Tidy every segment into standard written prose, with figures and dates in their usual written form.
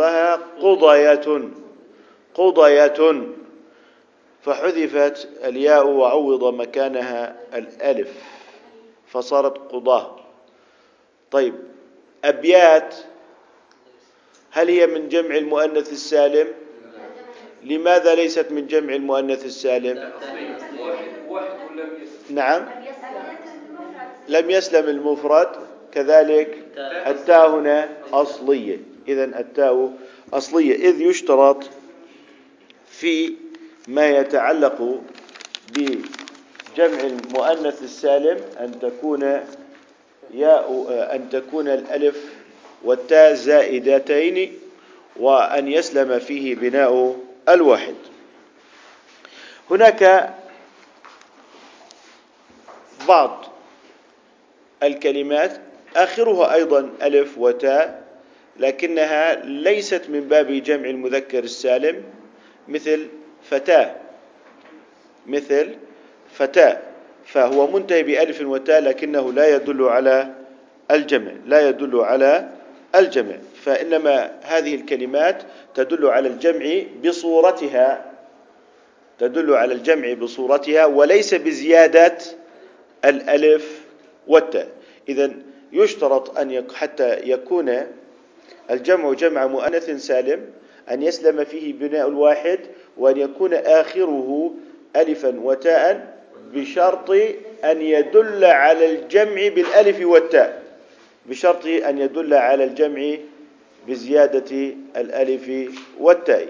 أصلها قضية، قضية، فحذفت الياء وعوض مكانها الألف فصارت قضاة. طيب، أبيات هل هي من جمع المؤنث السالم؟ لماذا ليست من جمع المؤنث السالم؟ نعم، لم يسلم المفرد. كذلك التاء هنا أصلية، إذن التاء أصلية، إذ يشترط في ما يتعلق بجمع المؤنث السالم أن تكون الألف والتاء زائدتين، وأن يسلم فيه بناء الواحد. هناك بعض الكلمات آخرها أيضا ألف وتاء، لكنها ليست من باب جمع المذكر السالم، مثل فتاة، مثل فتاة، فهو منتهي بألف وتاء لكنه لا يدل على الجمع، لا يدل على الجمع، فإنما هذه الكلمات تدل على الجمع بصورتها، تدل على الجمع بصورتها وليس بزيادة الألف والتاء. إذن يشترط حتى يكون الجمع جمع مؤنث سالم أن يسلم فيه بناء الواحد، وأن يكون آخره ألفا وتاء، بشرط أن يدل على الجمع بالألف والتاء، بشرط أن يدل على الجمع بزيادة الألف والتاء.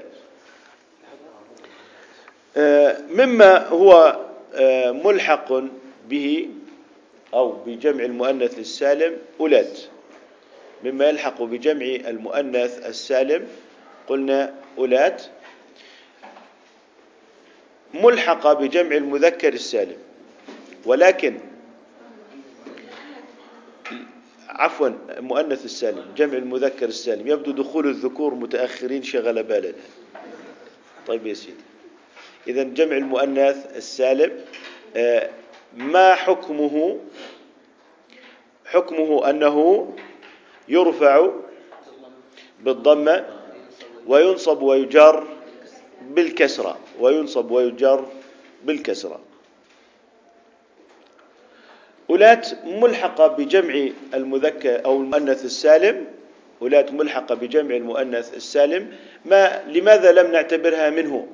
مما هو ملحق به أو بجمع المؤنث السالم أولاد، مما يلحق بجمع المؤنث السالم قلنا أولاد، ملحق بجمع المذكر السالم، ولكن عفوا المؤنث السالم، جمع المذكر السالم يبدو دخول الذكور متأخرين شغل بالنا. طيب يا سيدي، إذن جمع المؤنث السالم ما حكمه؟ حكمه أنه يرفع بالضمة وينصب ويجر بالكسرة، وينصب ويجر بالكسرة. أولات ملحقة بجمع المذكر أو المؤنث السالم، أولات ملحقة بجمع المؤنث السالم، لماذا لم نعتبرها منه؟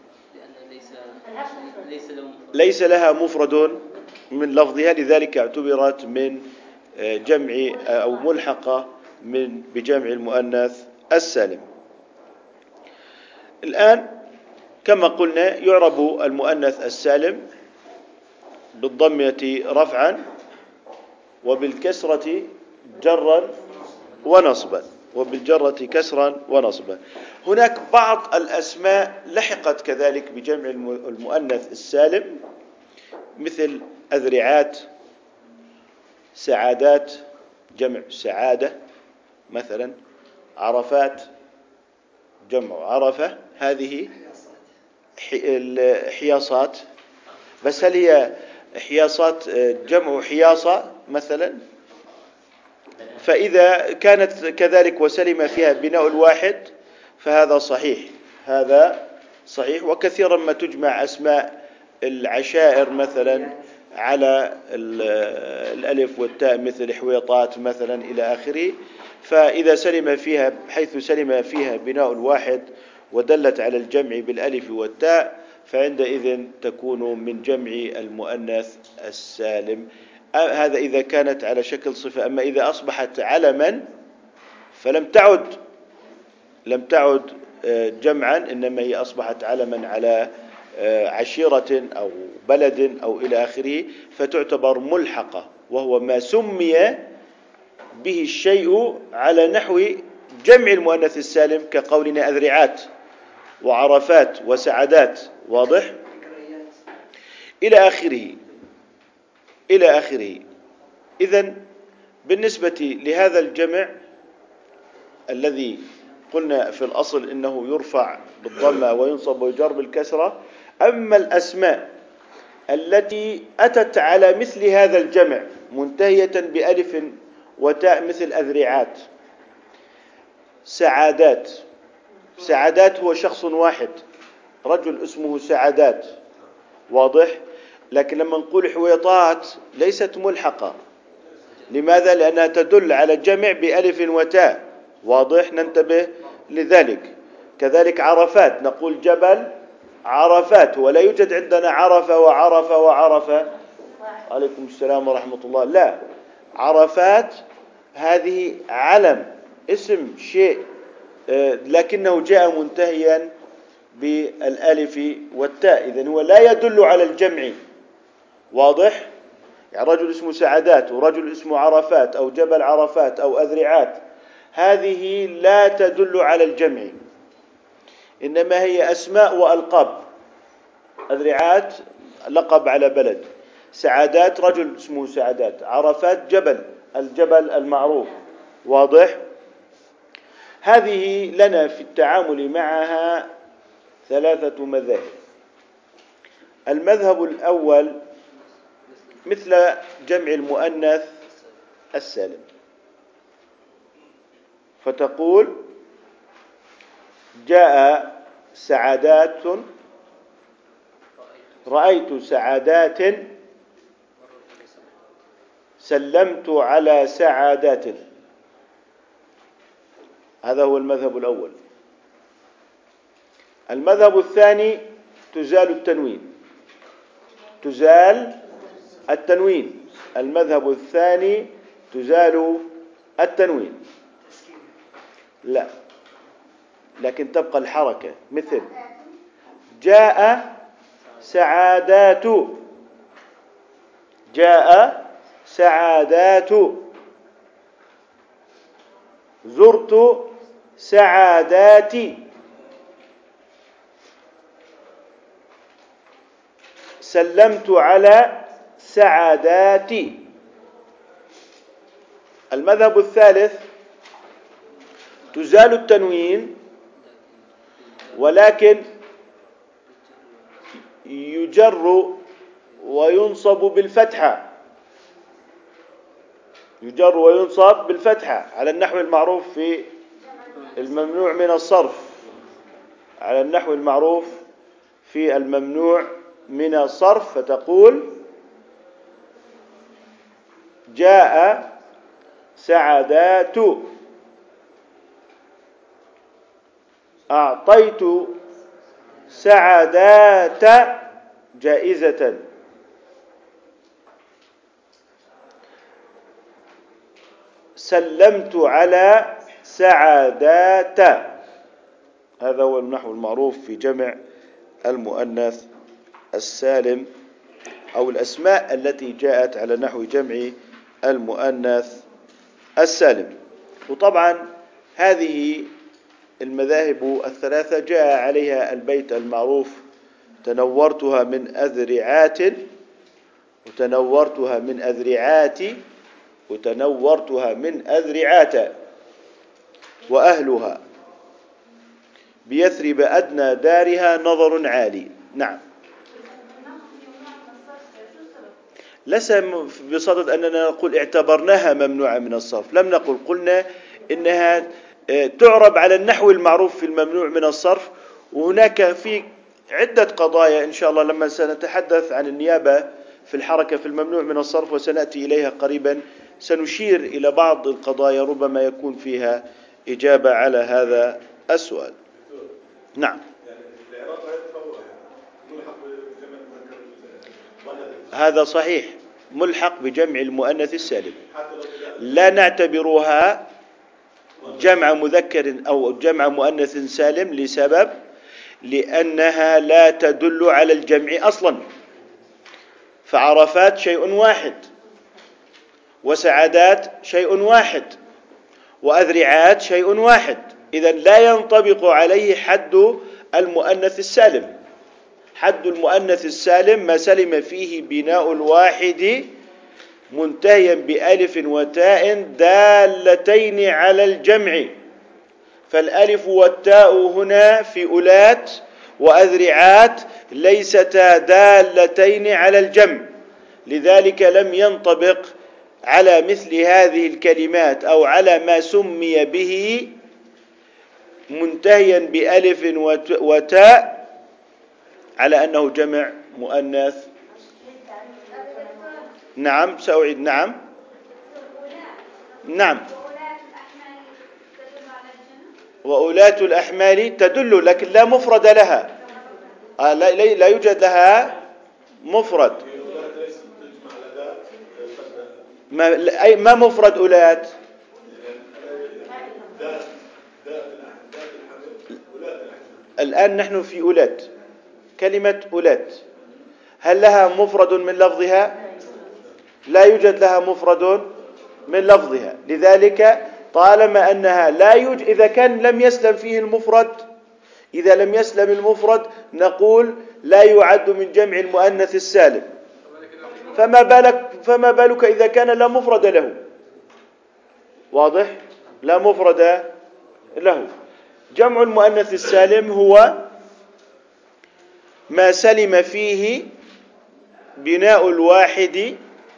ليس لها مفرد من لفظها، لذلك اعتبرت من جمع أو ملحقة بجمع المؤنث السالم. الآن كما قلنا يعرب المؤنث السالم بالضمة رفعا، وبالكسرة جرا ونصبا، وبالجرة كسرا ونصبا. هناك بعض الأسماء لحقت كذلك بجمع المؤنث السالم، مثل أذرعات، سعادات جمع سعادة مثلا، عرفات جمع عرفة، هذه الحياصات، بس هل هي حياصات جمع حياصة مثلا؟ فإذا كانت كذلك وسلم فيها بناء الواحد فهذا صحيح، هذا صحيح. وكثيرا ما تجمع أسماء العشائر مثلا على الألف والتاء، مثل حويطات مثلا إلى آخره، فإذا سلم فيها حيث سلم فيها بناء الواحد ودلت على الجمع بالألف والتاء فعندئذ تكون من جمع المؤنث السالم. هذا إذا كانت على شكل صفة. أما إذا أصبحت علما فلم تعد جمعا، إنما هي أصبحت علما على عشيرة أو بلد أو إلى آخره، فتعتبر ملحقة، وهو ما سمي به الشيء على نحو جمع المؤنث السالم، كقولنا أذرعات وعرفات وسعادات، واضح؟ إلى آخره. إذن بالنسبة لهذا الجمع الذي قلنا في الأصل إنه يرفع بالضمة وينصب ويجر بالكسرة، أما الأسماء التي أتت على مثل هذا الجمع منتهية بألف وتاء، مثل أذرعات، سعادات، سعادات هو شخص واحد، رجل اسمه سعادات، واضح؟ لكن لما نقول حويطات ليست ملحقة. لماذا؟ لأنها تدل على الجمع بألف وتاء، واضح؟ ننتبه لذلك. كذلك عرفات، نقول جبل عرفات، ولا يوجد عندنا عرف وعرف وعرف. عليكم السلام ورحمة الله. لا، عرفات هذه علم، اسم شيء، لكنه جاء منتهيا بالألف والتاء، إذن هو لا يدل على الجمع، واضح؟ يعني رجل اسمه سعادات ورجل اسمه عرفات أو جبل عرفات أو أذرعات، هذه لا تدل على الجمع، إنما هي أسماء وألقاب. أذرعات لقب على بلد، سعادات رجل اسمه سعادات، عرفات جبل، الجبل المعروف، واضح؟ هذه لنا في التعامل معها ثلاثة مذاهب. المذهب الأول مثل جمع المؤنث السالم، فتقول جاء سعادات، رأيت سعادات، سلمت على سعادات. هذا هو المذهب الأول. المذهب الثاني تزال التنوين، تزال التنوين. المذهب الثاني تزال التنوين، لا، لكن تبقى الحركة، مثل جاء سعادات، جاء سعادات، زرت سعاداتي، سلمت على سعاداتي. المذهب الثالث تزال التنوين، ولكن يجر وينصب بالفتحة، يجر وينصب بالفتحة على النحو المعروف في الممنوع من الصرف، على النحو المعروف في الممنوع من الصرف. فتقول جاء سعادات، أعطيت سعادات جائزة، سلمت على سعادات. هذا هو النحو المعروف في جمع المؤنث السالم، أو الأسماء التي جاءت على نحو جمع المؤنث السالم. وطبعا هذه المذاهب الثلاثة جاء عليها البيت المعروف: تنورتها من أذرعات، وتنورتها من أذرعات، وتنورتها من أذرعات، وأهلها بيثرب أدنى دارها نظر عالي. نعم، ليس بصدد أننا نقول اعتبرناها ممنوعة من الصرف، لم نقل، قلنا إنها تعرب على النحو المعروف في الممنوع من الصرف. وهناك في عدة قضايا إن شاء الله لما سنتحدث عن النيابة في الحركة في الممنوع من الصرف، وسنأتي إليها قريبا، سنشير إلى بعض القضايا ربما يكون فيها إجابة على هذا السؤال. نعم، هذا صحيح، ملحق بجمع المؤنث السالم، لا نعتبرها جمع مذكر أو جمع مؤنث سالم لسبب، لأنها لا تدل على الجمع أصلا. فعرفات شيء واحد، وسعادات شيء واحد، وأذرعات شيء واحد، إذن لا ينطبق عليه حد المؤنث السالم. حد المؤنث السالم ما سلم فيه بناء الواحد منتهيا بألف وتاء دالتين على الجمع، فالألف والتاء هنا في أولات وأذرعات ليستا دالتين على الجمع، لذلك لم ينطبق على مثل هذه الكلمات أو على ما سمي به منتهيا بألف وتاء على أنه جمع مؤنث. نعم سأعيد. نعم نعم. وأولاة الأحمال تدل، لكن لا مفرد لها. لا يوجد لها مفرد. ما مفرد أولاة؟ الآن نحن في أولاة، كلمة أولاة هل لها مفرد من لفظها؟ لا يوجد لها مفرد من لفظها. لذلك طالما أنها لا يوجد، إذا كان لم يسلم فيه المفرد، إذا لم يسلم المفرد نقول لا يعد من جمع المؤنث السالم. فما بالك إذا كان لا مفرد له. واضح؟ لا مفرد له. جمع المؤنث السالم هو ما سلم فيه بناء الواحد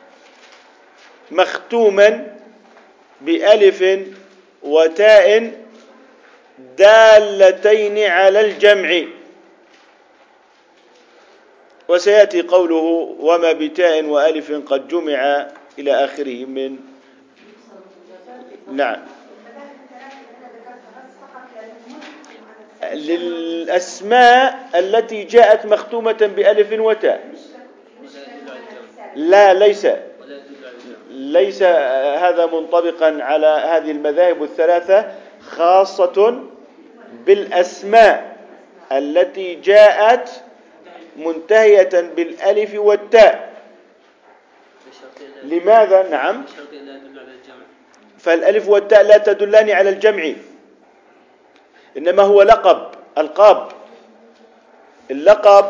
مختوما بألف وتاء دالتين على الجمع. وسيأتي قوله وما بتاء وألف قد جمع إلى آخره من. نعم. للأسماء التي جاءت مختومة بألف وتاء. لا، ليس هذا منطبقا على هذه المذاهب الثلاثة، خاصة بالأسماء التي جاءت منتهية بالألف والتاء. لماذا؟ نعم. فالألف والتاء لا تدلان على الجمع، إنما هو لقب، ألقاب، اللقب.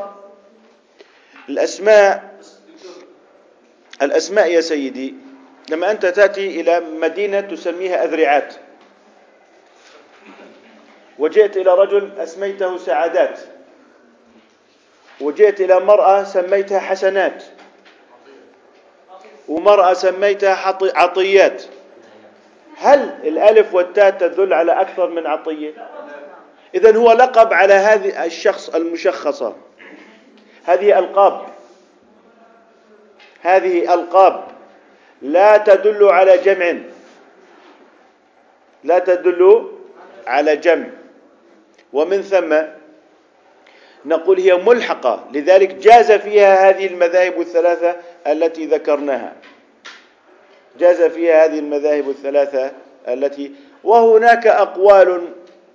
الأسماء يا سيدي، لما أنت تأتي إلى مدينة تسميها أذرعات، وجئت إلى رجل أسميته سعادات، وجئت إلى مرأة سميتها حسنات، ومرأة سميتها عطيات، هل الألف والتاء تدل على أكثر من عطية؟ إذن هو لقب على هذه الشخص المشخصة. هذه ألقاب لا تدل على جمع، ومن ثم نقول هي ملحقة. لذلك جاز فيها هذه المذاهب الثلاثة التي ذكرناها، وهناك أقوال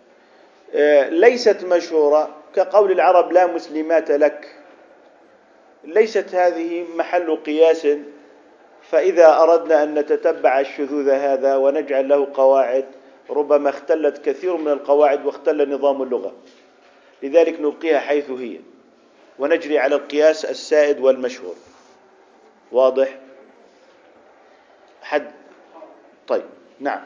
ليست مشهورة، كقول العرب لا مسلمات لك. ليست هذه محل قياس، فإذا أردنا أن نتتبع الشذوذ هذا ونجعل له قواعد، ربما اختلت كثير من القواعد واختل نظام اللغة. لذلك نبقيها حيث هي ونجري على القياس السائد والمشهور. واضح؟ طيب. نعم.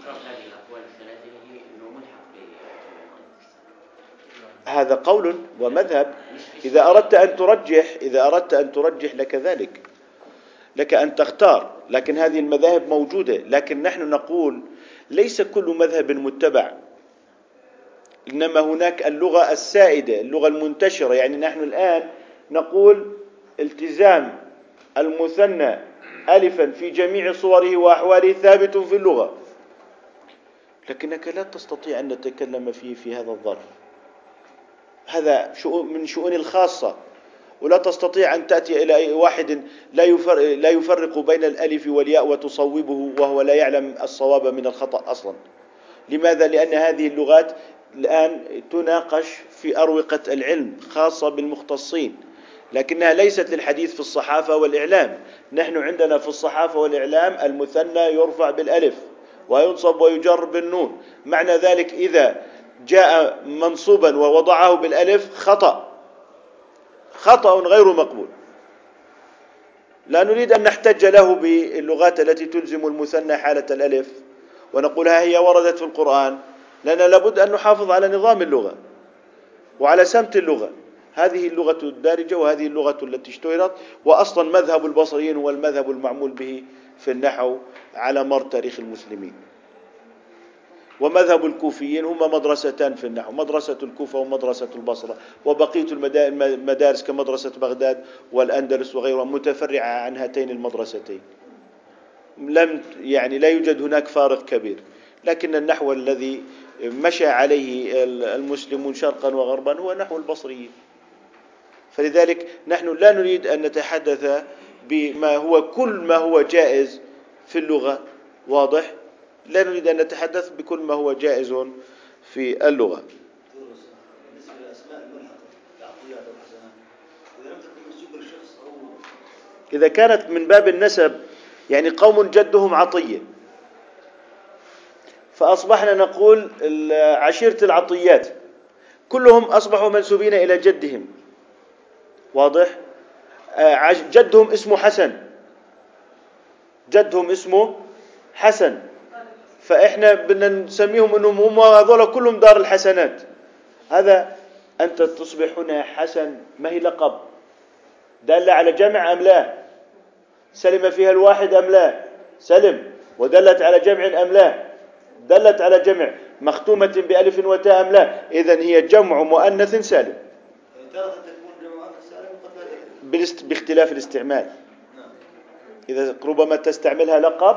هذا قول ومذهب. إذا أردت أن ترجح لك ذلك، لك أن تختار، لكن هذه المذاهب موجودة. لكن نحن نقول ليس كل مذهب متبع، إنما هناك اللغة السائدة، اللغة المنتشرة. يعني نحن الآن نقول التزام المثنى ألفا في جميع صوره وأحواله ثابت في اللغة، لكنك لا تستطيع أن نتكلم فيه في هذا الظرف. هذا من شؤون الخاصة، ولا تستطيع أن تأتي إلى واحد لا يفرق بين الألف والياء وتصوبه وهو لا يعلم الصواب من الخطأ أصلا. لماذا؟ لأن هذه اللغات الآن تناقش في أروقة العلم خاصة بالمختصين، لكنها ليست للحديث في الصحافة والإعلام. نحن عندنا في الصحافة والإعلام المثنى يرفع بالألف وينصب ويجر بالنون. معنى ذلك إذا جاء منصوبا ووضعه بالألف خطأ غير مقبول. لا نريد أن نحتج له باللغات التي تلزم المثنى حالة الألف ونقول هي وردت في القرآن، لأننا لابد أن نحافظ على نظام اللغة وعلى سمت اللغة. هذه اللغة الدارجة وهذه اللغة التي اشتهرت، وأصلا مذهب البصريين هو المذهب المعمول به في النحو على مر تاريخ المسلمين. ومذهب الكوفيين هما مدرستان في النحو، مدرسة الكوفة ومدرسة البصرة، وبقية المدارس كمدرسة بغداد والأندلس وغيرها متفرعة عن هاتين المدرستين. لا يوجد هناك فارق كبير، لكن النحو الذي مشى عليه المسلمون شرقا وغربا هو نحو البصريين. فلذلك نحن لا نريد أن نتحدث بما هو كل ما هو جائز في اللغة، واضح؟ لا نريد أن نتحدث بكل ما هو جائز في اللغة. إذا كانت من باب النسب، يعني قوم جدهم عطية، فأصبحنا نقول عشيرة العطيات كلهم أصبحوا منسوبين إلى جدهم، واضح؟ جدهم اسمه حسن، جدهم اسمه حسن، فإحنا بدنا نسميهم أنهم هم هذول كلهم دار الحسنات. هذا أنت تصبح هنا حسن ما هي لقب دل على جمع أم لا؟ سلم فيها الواحد أم لا؟ سلم. ودلت على جمع أم لا؟ دلت على جمع. مختومة بألف وتاء أم لا؟ إذن هي جمع مؤنث سالم باختلاف الاستعمال. إذا ربما تستعملها لقب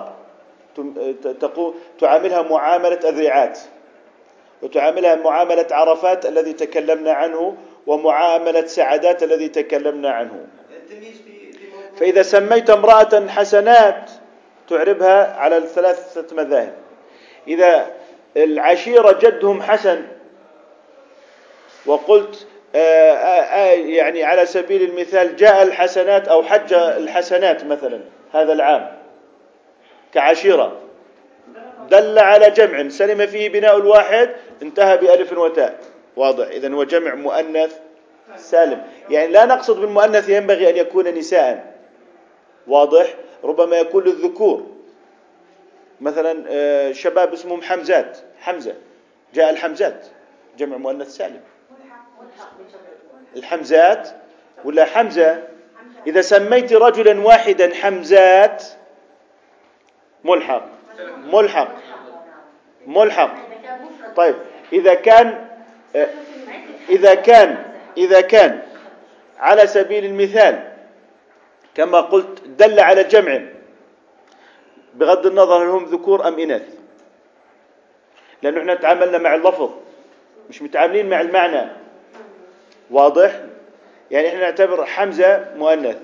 تعاملها معاملة أذرعات، وتعاملها معاملة عرفات الذي تكلمنا عنه، ومعاملة سعدات الذي تكلمنا عنه. فإذا سميت امرأة حسنات تعربها على الثلاثة مذاهب. إذا العشيرة جدهم حسن وقلت يعني على سبيل المثال جاء الحسنات أو حج الحسنات مثلا هذا العام كعشيرة، دل على جمع سلم فيه بناء الواحد انتهى بألف وتاء، واضح؟ إذن هو جمع مؤنث سالم. يعني لا نقصد بالمؤنث ينبغي أن يكون نساء، واضح؟ ربما يكون للذكور، مثلا شباب اسمهم حمزات، حمزة، جاء الحمزات جمع مؤنث سالم. الحمزات ولا حمزة، إذا سميت رجلا واحدا حمزات ملحق ملحق ملحق. طيب إذا كان على سبيل المثال كما قلت دل على جمع بغض النظر هل هم ذكور أم إناث، لأنه احنا تعاملنا مع اللفظ مش متعاملين مع المعنى، واضح؟ يعني احنا نعتبر حمزة مؤنث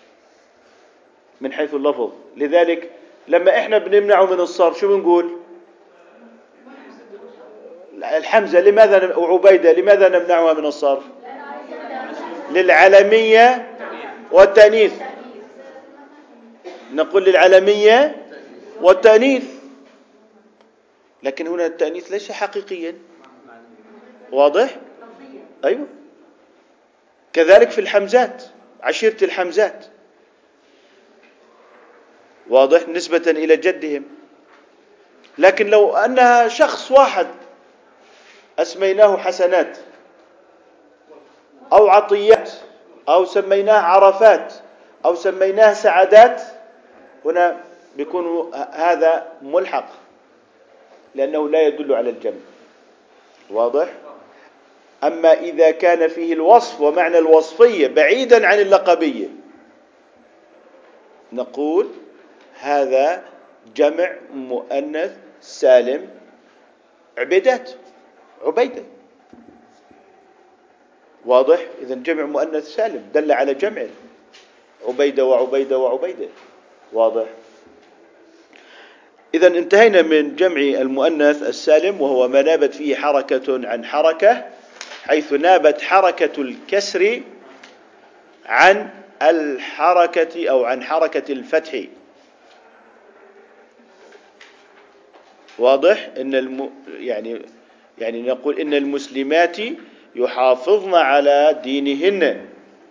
من حيث اللفظ، لذلك لما احنا بنمنعه من الصرف شو بنقول؟ الحمزة لماذا وعبيدة لماذا نمنعها من الصرف؟ للعلمية والتأنيث، نقول للعلمية والتأنيث، لكن هنا التأنيث ليس حقيقيا، واضح؟ أيوه. كذلك في الحمزات، عشيرة الحمزات، واضح؟ نسبة إلى جدهم. لكن لو أنها شخص واحد أسميناه حسنات أو عطيات أو سميناه عرفات أو سميناه سعادات، هنا بيكون هذا ملحق لأنه لا يدل على الجمع، واضح؟ أما إذا كان فيه الوصف ومعنى الوصفية بعيدا عن اللقبية نقول هذا جمع مؤنث سالم عبيدات، عبيدة، واضح؟ إذن جمع مؤنث سالم دل على جمع عبيدة وعبيدة وعبيدة، واضح؟ إذن انتهينا من جمع المؤنث السالم، وهو ما نابت فيه حركة عن حركة، حيث نابت حركة الكسر عن الحركة أو عن حركة الفتح، واضح؟ يعني نقول إن المسلمات يحافظن على دينهن،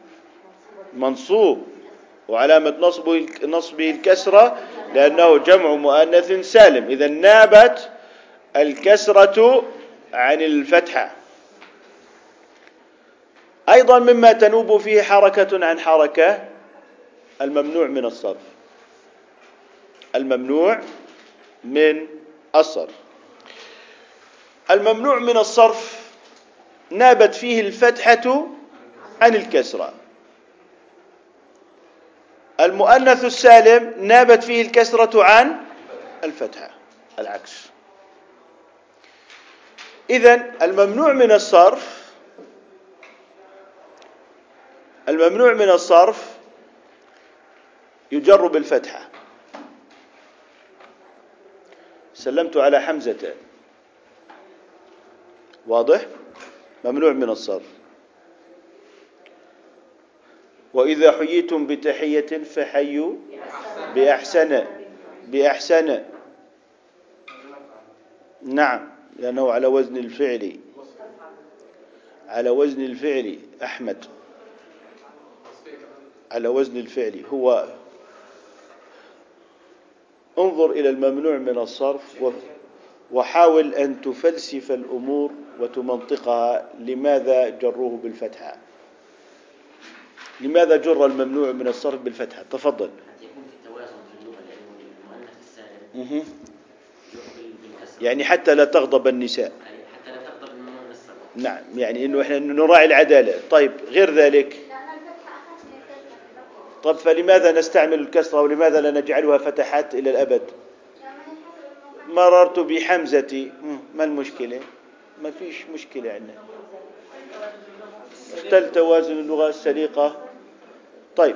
منصوب وعلامة نصبه الكسرة لأنه جمع مؤنث سالم. إذا نابت الكسرة عن الفتحة. أيضا مما تنوب فيه حركة عن حركة الممنوع من الصرف، الممنوع من الصرف. الممنوع من الصرف نابت فيه الفتحة عن الكسرة. المؤنث السالم نابت فيه الكسرة عن الفتحة، العكس. إذن الممنوع من الصرف يجر بالفتحة. سلمت على حمزة، واضح؟ ممنوع من الصرف. وإذا حييتم بتحية فحيوا بأحسن. نعم، لأنه على وزن الفعل أحمد، على وزن الفعل هو. انظر إلى الممنوع من الصرف وحاول أن تفلسف الأمور وتمنطقها. لماذا جروه بالفتحة؟ لماذا جر الممنوع من الصرف بالفتحة؟ تفضل. يكون في توازن في اللغة، لأنه المؤنث السالم يعني حتى لا تغضب النساء، حتى لا تغضب الممنوع من الصرف. نعم، يعني إنه إحنا نراعي العدالة. طيب، غير ذلك؟ طب فلماذا نستعمل الكسرة ولماذا لا نجعلها فتحات إلى الأبد؟ مررت بحمزة، ما المشكلة؟ ما فيش مشكلة عندنا. اختل توازن اللغة السليقة. طيب،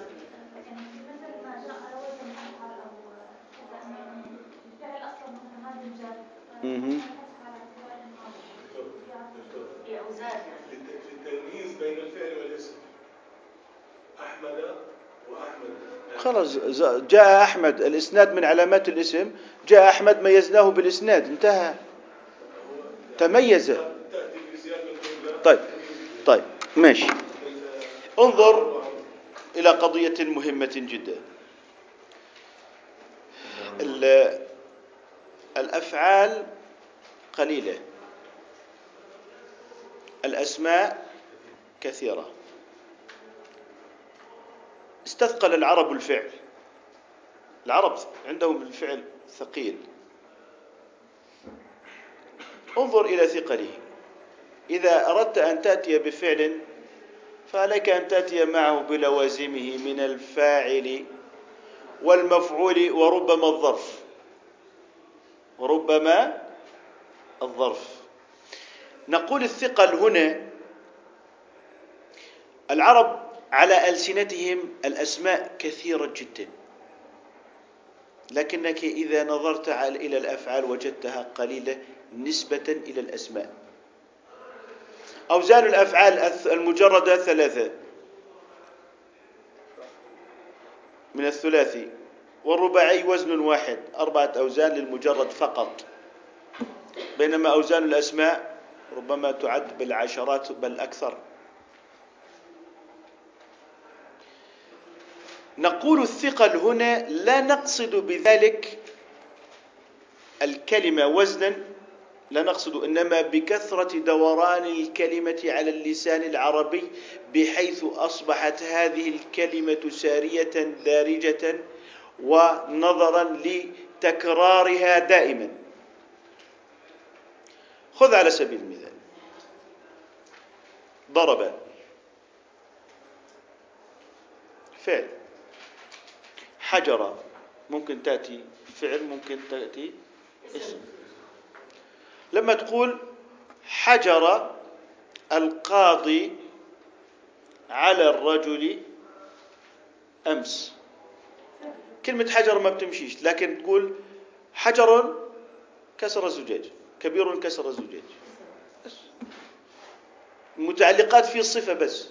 في التمييز بين الفعل والاسم. أحمد وأحمد خلاص، جاء أحمد، الإسناد من علامات الاسم. جاء أحمد ميزناه بالإسناد، انتهى، تميز. طيب ماشي. انظر إلى قضية مهمة جدا. الأفعال قليلة، الأسماء كثيرة. استثقل العرب الفعل، العرب عندهم الفعل ثقيل. انظر إلى ثقله. إذا أردت أن تأتي بفعل فعليك أن تأتي معه بلوازمه من الفاعل والمفعول وربما الظرف. نقول الثقل هنا. العرب على ألسنتهم الأسماء كثيرة جدا، لكنك إذا نظرت إلى الأفعال وجدتها قليلة نسبة إلى الأسماء. أوزان الأفعال المجردة 3 من الثلاثي، والرباعي وزن واحد 4 أوزان للمجرد فقط، بينما أوزان الأسماء ربما تعد بالعشرات بل أكثر. نقول الثقل هنا لا نقصد بذلك الكلمة وزنا، لا نقصد، إنما بكثرة دوران الكلمة على اللسان العربي، بحيث أصبحت هذه الكلمة سارية دارجة ونظرا لتكرارها دائما. خذ على سبيل المثال ضرب، فعل. حجر ممكن تأتي فعل، ممكن تأتي اسم. لما تقول حجر القاضي على الرجل أمس، كلمة حجر ما بتمشيش، لكن تقول حجر كسر الزجاج، كبير كسر الزجاج، متعلقات في الصفة بس.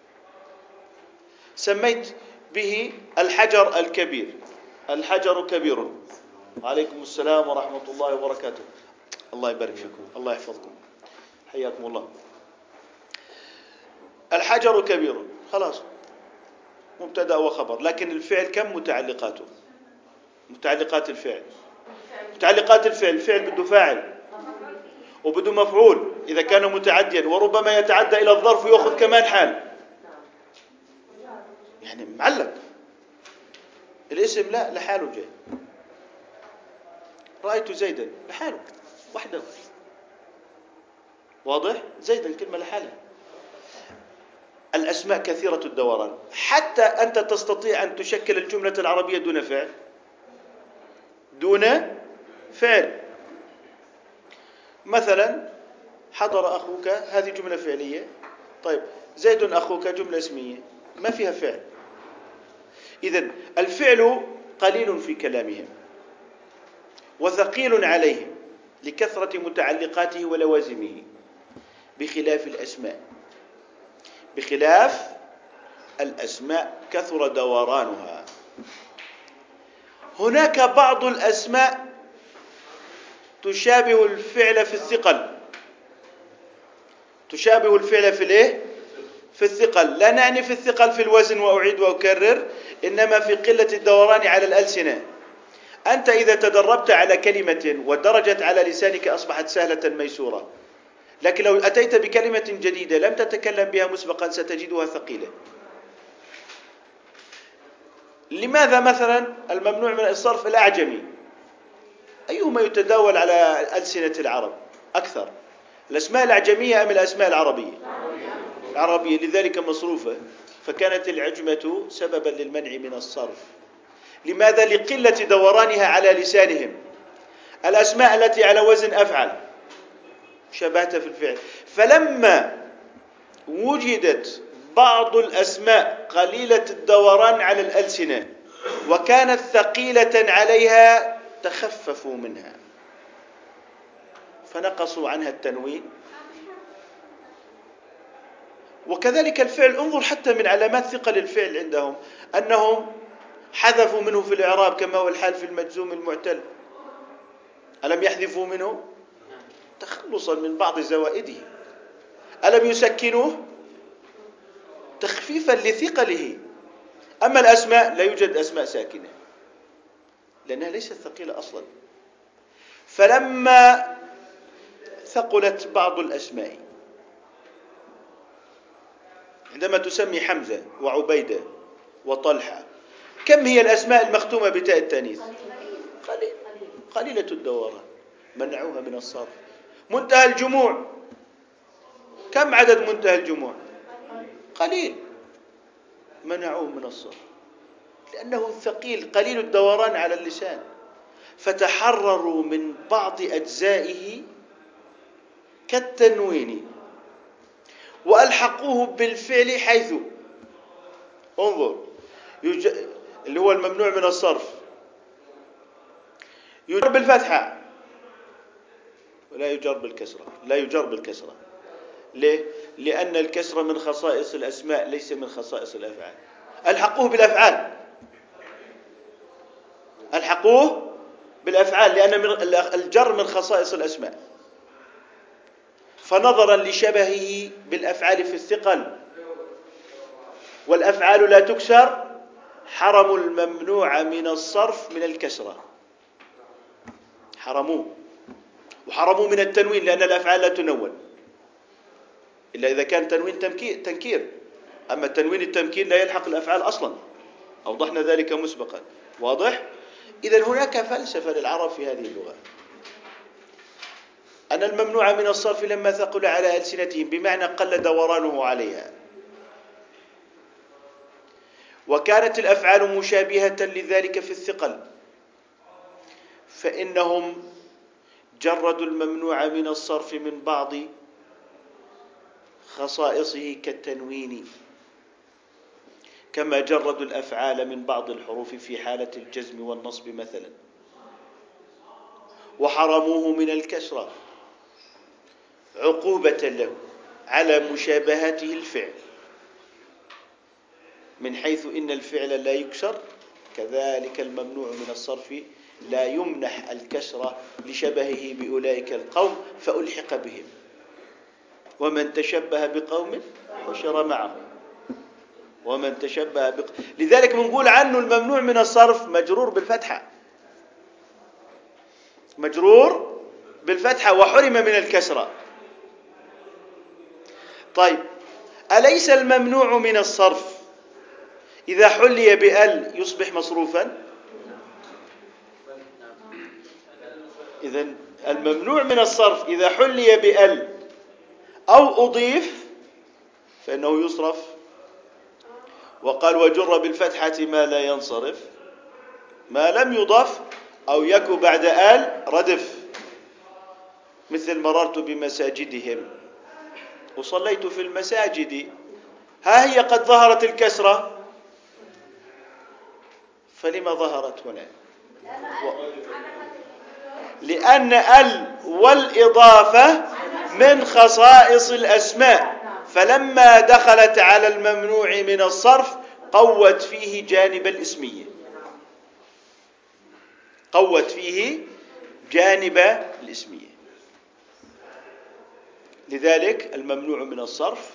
سميت به الحجر الكبير، الحجر كبير. وعليكم السلام ورحمة الله وبركاته. الله يبارك فيكم، الله يحفظكم، حياكم الله. الحجر كبير، خلاص، مبتدأ وخبر. لكن الفعل كم متعلقاته؟ متعلقات الفعل، الفعل بده فاعل وبده مفعول إذا كان متعديا، وربما يتعدى إلى الظرف ويأخذ كمان حال، يعني معلق. الاسم لا، لحاله جاي. رأيت زيدا لحاله وحده. واضح؟ زيد الكلمة لحالها. الأسماء كثيرة الدوران، حتى أنت تستطيع أن تشكل الجملة العربية دون فعل. دون فعل. مثلا حضر أخوك، هذه جملة فعلية. طيب زيد أخوك جملة اسمية ما فيها فعل. إذن الفعل قليل في كلامهم وثقيل عليهم لكثرة متعلقاته ولوازمه، بخلاف الأسماء. بخلاف الأسماء كثر دورانها. هناك بعض الأسماء تشابه الفعل في الثقل. تشابه الفعل في الايه؟ في الثقل. لا نعني في الثقل في الوزن وأعيد وأكرر، إنما في قلة الدوران على الألسنة. أنت إذا تدربت على كلمة ودرجت على لسانك أصبحت سهلة ميسورة، لكن لو أتيت بكلمة جديدة لم تتكلم بها مسبقا ستجدها ثقيلة. لماذا مثلا الممنوع من الصرف الأعجمي؟ أيهما يتداول على ألسنة العرب أكثر، الأسماء الأعجمية أم الأسماء العربية؟ العربية، لذلك مصروفة، فكانت العجمة سببا للمنع من الصرف. لماذا؟ لقلة دورانها على لسانهم. الأسماء التي على وزن أفعل شبهت في الفعل، فلما وجدت بعض الأسماء قليلة الدوران على الألسنة وكانت ثقيلة عليها تخففوا منها فنقصوا عنها التنوين. وكذلك الفعل، انظر حتى من علامات ثقل الفعل عندهم أنهم حذفوا منه في الإعراب كما هو الحال في المجزوم المعتل. ألم يحذفوا منه تخلصا من بعض زوائده؟ ألم يسكنوه تخفيفا لثقله؟ أما الأسماء لا يوجد أسماء ساكنة لأنها ليست ثقيلة أصلا. فلما ثقلت بعض الأسماء، عندما تسمي حمزة وعبيدة وطلحة، كم هي الأسماء المختومة بتاء التانيث؟ قليلة الدوران، منعوها من الصرف. منتهى الجموع، كم عدد منتهى الجموع؟ قليل، منعوه من الصرف لأنه ثقيل قليل الدوران على اللسان. فتحرروا من بعض أجزائه كالتنوين وألحقوه بالفعل، حيث انظر اللي هو الممنوع من الصرف يجر بالفتحة ولا يجر بالكسرة. لا يجر بالكسرة. ليه؟ لأن الكسرة من خصائص الأسماء ليس من خصائص الأفعال. ألحقوه بالأفعال، ألحقوه بالأفعال، لأن الجر من خصائص الأسماء. فنظرا لشبهه بالأفعال في الثقل، والأفعال لا تكسر، حرموا الممنوع من الصرف من الكسرة، حرموه. وحرموا من التنوين لأن الأفعال لا تنون إلا إذا كان تنوين تنكير. أما التنوين التمكين لا يلحق الأفعال أصلا، أوضحنا ذلك مسبقا. واضح؟ إذن هناك فلسفة للعرب في هذه اللغة، أن الممنوع من الصرف لما ثقل على ألسنتهم بمعنى قل دورانه عليها، وكانت الأفعال مشابهة لذلك في الثقل، فإنهم جردوا الممنوع من الصرف من بعض خصائصه كالتنوين، كما جردوا الأفعال من بعض الحروف في حالة الجزم والنصب مثلا. وحرموه من الكسرة عقوبة له على مشابهته الفعل، من حيث إن الفعل لا يكسر، كذلك الممنوع من الصرف لا يمنح الكسرة لشبهه بأولئك القوم فألحق بهم. ومن تشبه بقوم حشر معه. ومن تشبه لذلك بنقول عنه الممنوع من الصرف مجرور بالفتحة، مجرور بالفتحة وحرم من الكسرة. طيب أليس الممنوع من الصرف إذا حلي بأل يصبح مصروفا؟ إذن الممنوع من الصرف إذا حلي بأل أو أضيف فإنه يصرف. وقال وجر بالفتحة ما لا ينصرف، ما لم يضف أو يك بعد آل ردف، مثل مررت بمساجدهم وصليت في المساجد. ها هي قد ظهرت الكسرة، فلما ظهرت هنا؟ لأن ال والإضافة من خصائص الأسماء، فلما دخلت على الممنوع من الصرف قوت فيه جانب الاسمية، قوت فيه جانب الاسمية. لذلك الممنوع من الصرف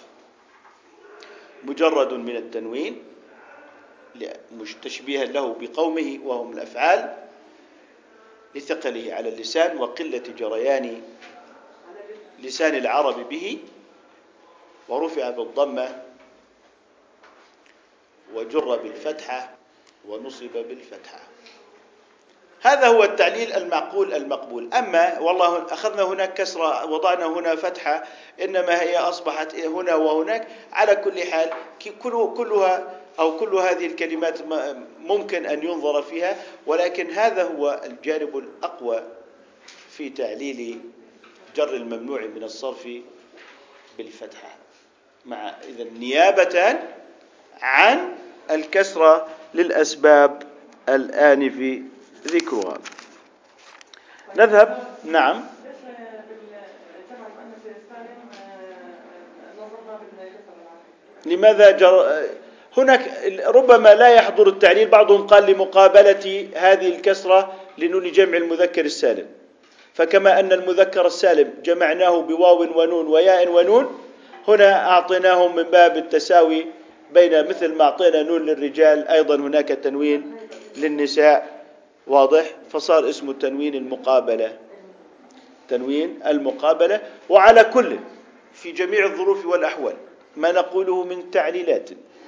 مجرد من التنوين تشبيها له بقومه وهم الأفعال لثقله على اللسان وقلة جريان لسان العرب به، ورفع بالضمة وجر بالفتحة ونصب بالفتحة. هذا هو التعليل المعقول المقبول. أما والله أخذنا هنا كسرة وضعنا هنا فتحة، إنما هي أصبحت هنا وهناك، على كل حال كلها أو كل هذه الكلمات ممكن أن ينظر فيها، ولكن هذا هو الجانب الأقوى في تعليل جر الممنوع من الصرف بالفتحة، مع إذن نيابة عن الكسرة للأسباب الآنف ذكرها. نذهب. نعم. لماذا هناك ربما لا يحضر التعليل، بعضهم قال لمقابلة هذه الكسرة لنون جمع المذكر السالم، فكما أن المذكر السالم جمعناه بواو ونون وياء ونون، هنا أعطيناهم من باب التساوي بين، مثل ما أعطينا نون للرجال أيضا هناك تنوين للنساء، واضح؟ فصار اسمه تنوين المقابلة، تنوين المقابلة. وعلى كل في جميع الظروف والأحوال ما نقوله من تعليلات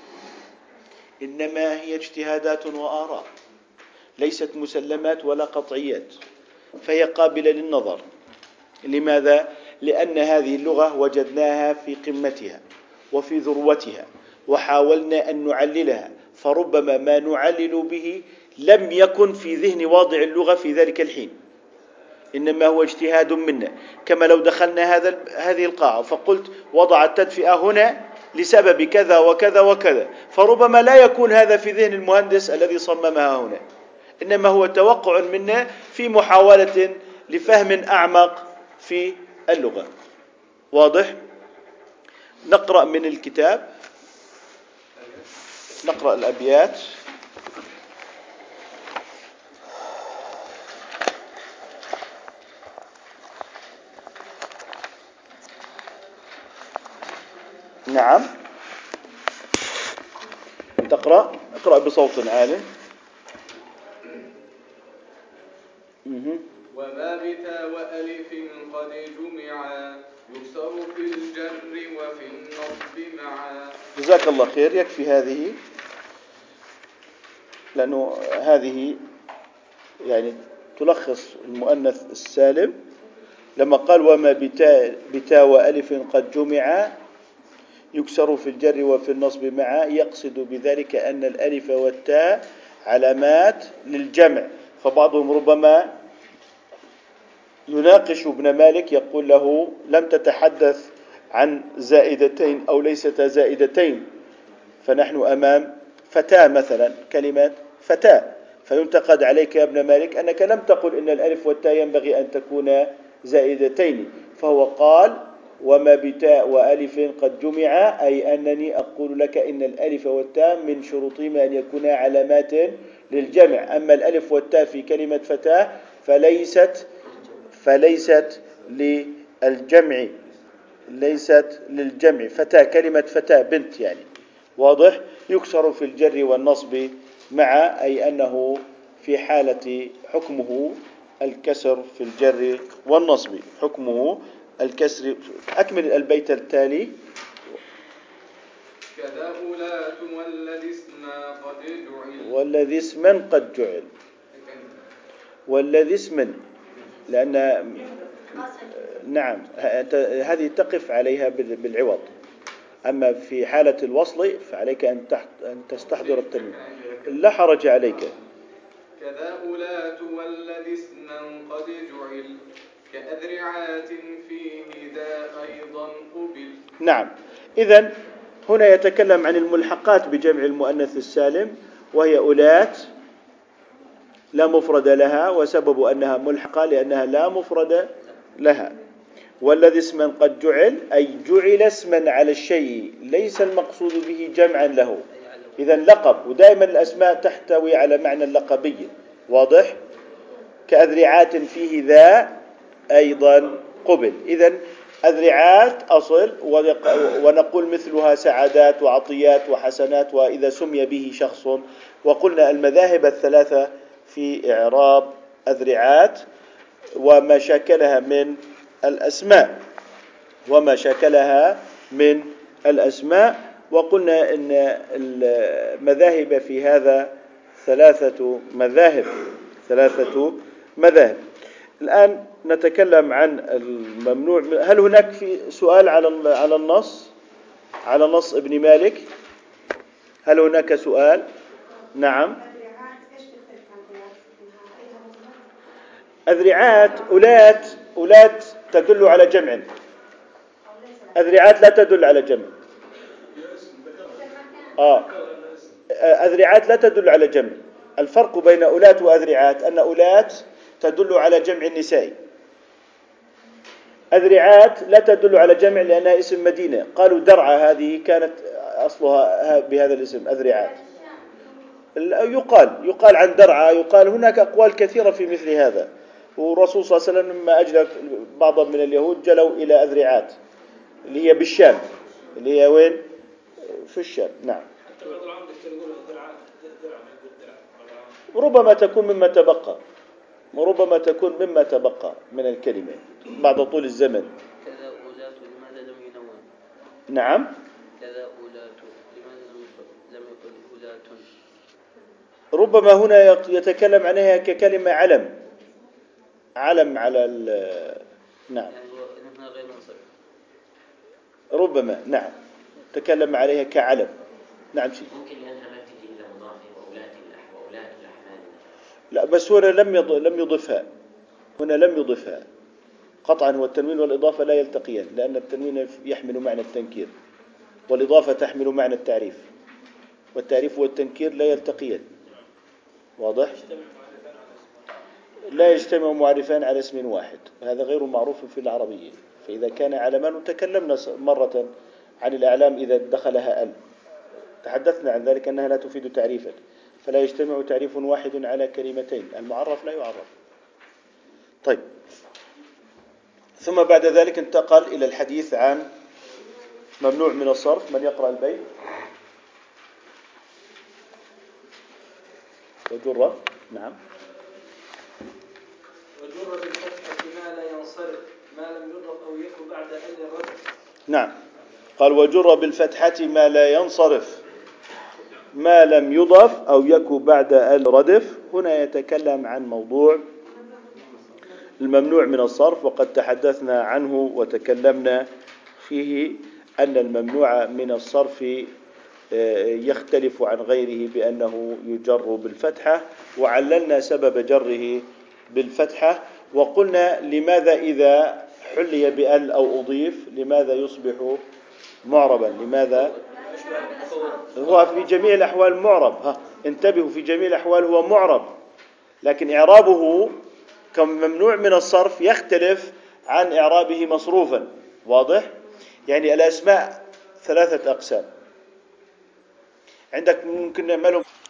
إنما هي اجتهادات وآراء، ليست مسلمات ولا قطعيات، فهي قابلة للنظر. لماذا؟ لأن هذه اللغة وجدناها في قمتها وفي ذروتها، وحاولنا أن نعللها، فربما ما نعلل به لم يكن في ذهن واضع اللغة في ذلك الحين، إنما هو اجتهاد منا. كما لو دخلنا هذه القاعة فقلت وضع التدفئة هنا لسبب كذا وكذا وكذا، فربما لا يكون هذا في ذهن المهندس الذي صممها هنا، إنما هو توقع منا في محاولة لفهم أعمق في اللغة. واضح؟ نقرأ من الكتاب، نقرأ الأبيات. نعم. تقرأ، اقرأ بصوت عال. وما بتا وألف قد جمعا يكسر في الجر وفي النصب معا. جزاك الله خير، يكفي هذه، لأنه هذه يعني تلخص المؤنث السالم. لما قال وما بتا وألف قد جمعا يكسر في الجر وفي النصب معا، يقصد بذلك أن الألف والتاء علامات للجمع. فبعضهم ربما يناقش ابن مالك يقول له لم تتحدث عن زائدتين أو ليستا زائدتين، فنحن أمام فتاة مثلا، كلمة فتاة، فينتقد عليك يا ابن مالك أنك لم تقل إن الألف والتاء ينبغي أن تكون زائدتين. فهو قال وما بتاء وألف قد جمع، أي أنني أقول لك إن الألف والتاء من شروطهما أن يكونا علامات للجمع. أما الألف والتاء في كلمة فتاة فليست للجمع، ليست للجمع. فتاة كلمة فتاة بنت يعني، واضح؟ يكسر في الجر والنصب مع، أي أنه في حالة حكمه الكسر في الجر والنصب، حكمه الكسر. أكمل البيت التالي. كذا أولات والذي اسما قد جعل، والذي اسما قد جعل، والذي اسما، لأن نعم، هذه تقف عليها بالعوض. أما في حالة الوصل فعليك أن تستحضر التنوين. لا حرج عليك. كذا أولات والذي اسما قد جعل كأذرعات فيه ذا أيضا قبل. نعم، إذن هنا يتكلم عن الملحقات بجمع المؤنث السالم، وهي أولات لا مفرد لها، وسبب أنها ملحقة لأنها لا مفرد لها. والذي اسما قد جعل أي جعل اسما على الشيء ليس المقصود به جمعا له. إذن لقب، ودائما الأسماء تحتوي على معنى اللقبية. واضح؟ كأذرعات فيه ذا أيضا قبل. إذن أذرعات أصل، ونقول مثلها سعادات وعطيات وحسنات وإذا سمي به شخص. وقلنا المذاهب الثلاثة في إعراب أذرعات وما شاكلها من الأسماء وقلنا إن المذاهب في هذا ثلاثة مذاهب. الآن نتكلم عن الممنوع. هل هناك في سؤال على نص ابن مالك؟ هل هناك سؤال؟ نعم. أذرعات أولات تدل على جمع. أذرعات لا تدل على جمع. أذرعات لا تدل على جمع. الفرق بين أولات وأذرعات أن أولات تدل على جمع النساء. أذرعات لا تدل على جمع لأنها اسم مدينة. قالوا درعا هذه كانت أصلها بهذا الاسم أذرعات. يقال عن درعا، يقال هناك أقوال كثيرة في مثل هذا. والرسول صلى الله عليه وسلم لما أجلى بعض من اليهود جلوا إلى أذرعات اللي هي بالشام، اللي هي وين؟ في الشام. نعم. ربما تكون مما تبقى من الكلمة بعد طول الزمن. كذا أولات لماذا لم ينون؟ نعم. كذا أولات لماذا لم يقل أولات؟ ربما هنا يتكلم عنها ككلمة علم على نعم. يعني هنا غير منصب. ربما نعم تكلم عليها كعلم. نعم شيء. ممكن لأنها ما تجي إلى مضاف وأولات الأحمال. لا بس هنا لم يضفها قطعا. والتنوين والإضافة لا يلتقيان، لأن التنوين يحمل معنى التنكير والإضافة تحمل معنى التعريف، والتعريف والتنكير لا يلتقيان. واضح؟ لا يجتمع معرفان على اسم واحد، هذا غير معروف في العربية. فإذا كان علمان، وتكلمنا مرة عن الأعلام إذا دخلها تحدثنا عن ذلك أنها لا تفيد تعريفا، فلا يجتمع تعريف واحد على كلمتين. المعرف لا يعرف. طيب، ثم بعد ذلك انتقل إلى الحديث عن ممنوع من الصرف. من يقرأ البيت؟ وجر. نعم. وجر بالفتحة ما لا ينصرف ما لم يضف أو يكن بعد أن الرد. نعم. قال وجر بالفتحة ما لا ينصرف ما لم يضف أو يكن بعد الردف. هنا يتكلم عن موضوع الممنوع من الصرف، وقد تحدثنا عنه وتكلمنا فيه أن الممنوع من الصرف يختلف عن غيره بأنه يجر بالفتحة، وعللنا سبب جره بالفتحة، وقلنا لماذا إذا حلي بأل أو أضيف لماذا يصبح معربا. لماذا؟ هو في جميع الأحوال معرب. انتبهوا، في جميع الأحوال هو معرب، لكن إعرابه كممنوع من الصرف يختلف عن إعرابه مصروفا. واضح؟ يعني الأسماء 3 أقسام. عندك ممكن نعملهم